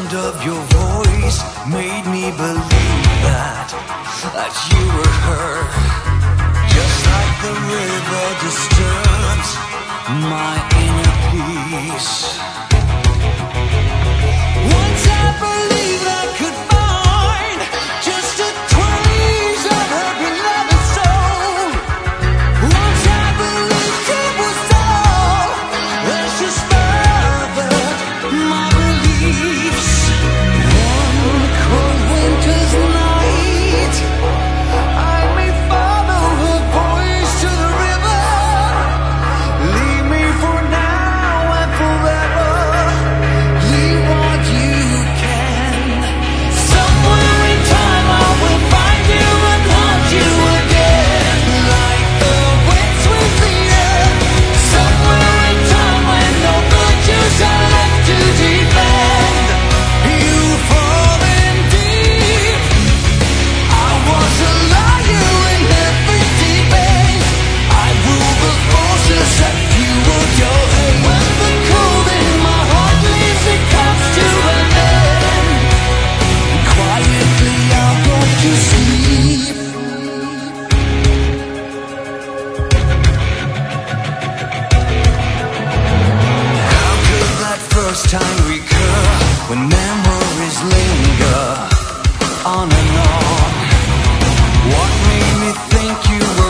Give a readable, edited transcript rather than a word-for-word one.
sound of your voice made me believe that you were her. Just like the river disturbs my inner peace. Once I believed I could find just a trace of her beloved soul. Once I believed it was all that she spurred my beliefs. One cold winter's night, I may follow her voice to the river. Leave me for now and forever. Leave what you can. Somewhere in time I will find you and haunt you again. Like the wind sweeps the air. Somewhere in time when no virtues are left to defend. You fallen deep. I was a liar in every debate. I rule the forces that fueled your hate. When the cold in my heart leaves, it comes to an end. Quietly I'll go to sleep. How could that first time recur when memories linger on and on? What made me think you were